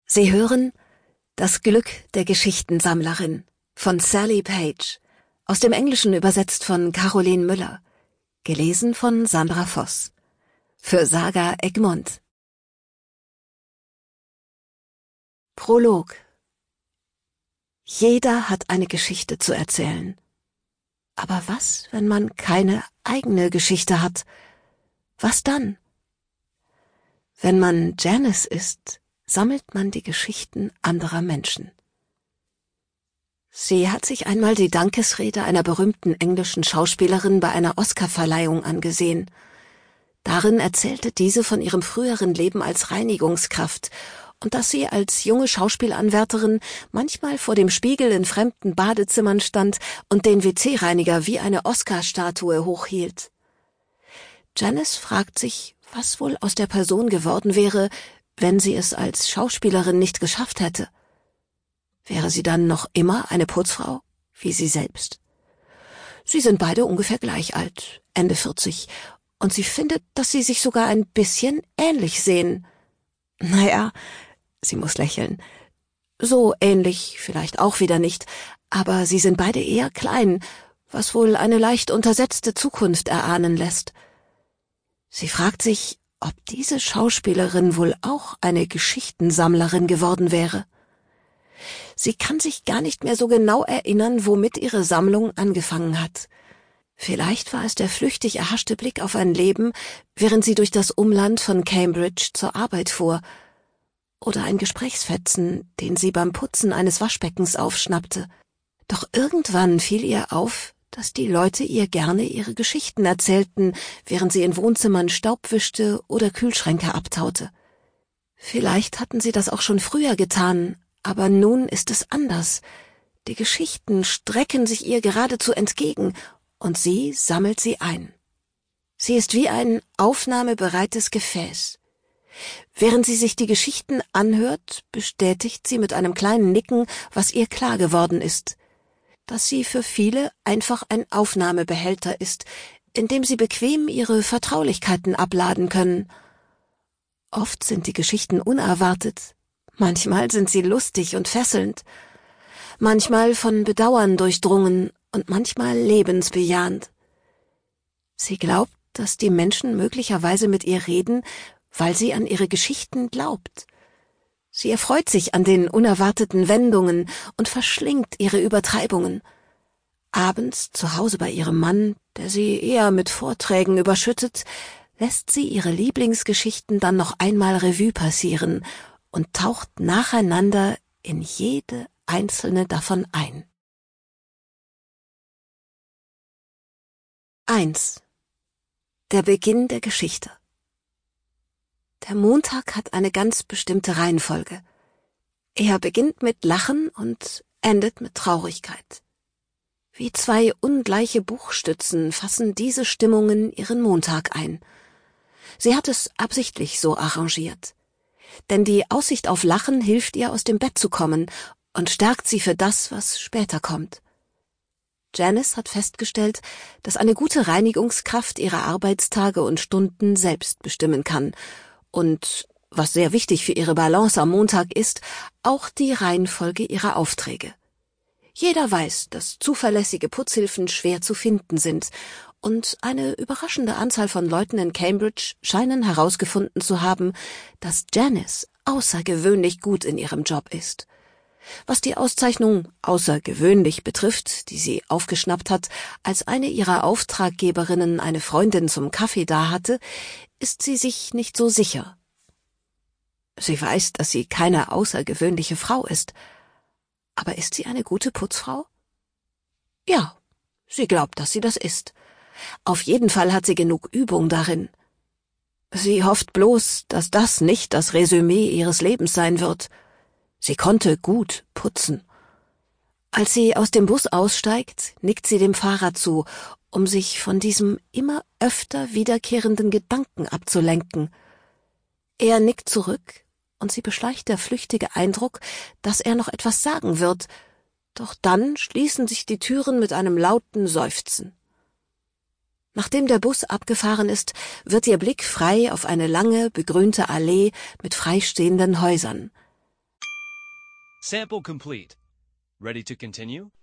Sie hören Das Glück der Geschichtensammlerin von Sally Page, aus dem Englischen übersetzt von Caroline Müller, gelesen von Sandra Voss, für Saga Egmont. Prolog. Jeder hat eine Geschichte zu erzählen. Aber was, wenn man keine eigene Geschichte hat? Was dann? Wenn man Janice ist, sammelt man die Geschichten anderer Menschen. Sie hat sich einmal die Dankesrede einer berühmten englischen Schauspielerin bei einer Oscarverleihung angesehen. Darin erzählte diese von ihrem früheren Leben als Reinigungskraft und dass sie als junge Schauspielanwärterin manchmal vor dem Spiegel in fremden Badezimmern stand und den WC-Reiniger wie eine Oscar-Statue hochhielt. Janice fragt sich, was wohl aus der Person geworden wäre, wenn sie es als Schauspielerin nicht geschafft hätte. Wäre sie dann noch immer eine Putzfrau, wie sie selbst? Sie sind beide ungefähr gleich alt, Ende 40, und sie findet, dass sie sich sogar ein bisschen ähnlich sehen. Naja, sie muss lächeln. So ähnlich vielleicht auch wieder nicht, aber sie sind beide eher klein, was wohl eine leicht untersetzte Zukunft erahnen lässt. Sie fragt sich, ob diese Schauspielerin wohl auch eine Geschichtensammlerin geworden wäre. Sie kann sich gar nicht mehr so genau erinnern, womit ihre Sammlung angefangen hat. Vielleicht war es der flüchtig erhaschte Blick auf ein Leben, während sie durch das Umland von Cambridge zur Arbeit fuhr, oder ein Gesprächsfetzen, den sie beim Putzen eines Waschbeckens aufschnappte. Doch irgendwann fiel ihr auf, dass die Leute ihr gerne ihre Geschichten erzählten, während sie in Wohnzimmern Staub wischte oder Kühlschränke abtaute. Vielleicht hatten sie das auch schon früher getan, aber nun ist es anders. Die Geschichten strecken sich ihr geradezu entgegen, und sie sammelt sie ein. Sie ist wie ein aufnahmebereites Gefäß. Während sie sich die Geschichten anhört, bestätigt sie mit einem kleinen Nicken, was ihr klar geworden ist: dass sie für viele einfach ein Aufnahmebehälter ist, in dem sie bequem ihre Vertraulichkeiten abladen können. Oft sind die Geschichten unerwartet, manchmal sind sie lustig und fesselnd, manchmal von Bedauern durchdrungen und manchmal lebensbejahend. Sie glaubt, dass die Menschen möglicherweise mit ihr reden, weil sie an ihre Geschichten glaubt. Sie erfreut sich an den unerwarteten Wendungen und verschlingt ihre Übertreibungen. Abends zu Hause bei ihrem Mann, der sie eher mit Vorträgen überschüttet, lässt sie ihre Lieblingsgeschichten dann noch einmal Revue passieren und taucht nacheinander in jede einzelne davon ein. 1. Der Beginn der Geschichte. Der Montag hat eine ganz bestimmte Reihenfolge. Er beginnt mit Lachen und endet mit Traurigkeit. Wie zwei ungleiche Buchstützen fassen diese Stimmungen ihren Montag ein. Sie hat es absichtlich so arrangiert. Denn die Aussicht auf Lachen hilft ihr, aus dem Bett zu kommen und stärkt sie für das, was später kommt. Janice hat festgestellt, dass eine gute Reinigungskraft ihre Arbeitstage und Stunden selbst bestimmen kann und, was sehr wichtig für ihre Balance am Montag ist, auch die Reihenfolge ihrer Aufträge. Jeder weiß, dass zuverlässige Putzhilfen schwer zu finden sind, und eine überraschende Anzahl von Leuten in Cambridge scheinen herausgefunden zu haben, dass Janice außergewöhnlich gut in ihrem Job ist. Was die Auszeichnung außergewöhnlich betrifft, die sie aufgeschnappt hat, als eine ihrer Auftraggeberinnen eine Freundin zum Kaffee da hatte, ist sie sich nicht so sicher. Sie weiß, dass sie keine außergewöhnliche Frau ist. Aber ist sie eine gute Putzfrau? Ja, sie glaubt, dass sie das ist. Auf jeden Fall hat sie genug Übung darin. Sie hofft bloß, dass das nicht das Resümee ihres Lebens sein wird. Sie konnte gut putzen. Als sie aus dem Bus aussteigt, nickt sie dem Fahrer zu, um sich von diesem immer öfter wiederkehrenden Gedanken abzulenken. Er nickt zurück, und sie beschleicht der flüchtige Eindruck, dass er noch etwas sagen wird, doch dann schließen sich die Türen mit einem lauten Seufzen. Nachdem der Bus abgefahren ist, wird ihr Blick frei auf eine lange, begrünte Allee mit freistehenden Häusern. Sample complete. Ready to continue?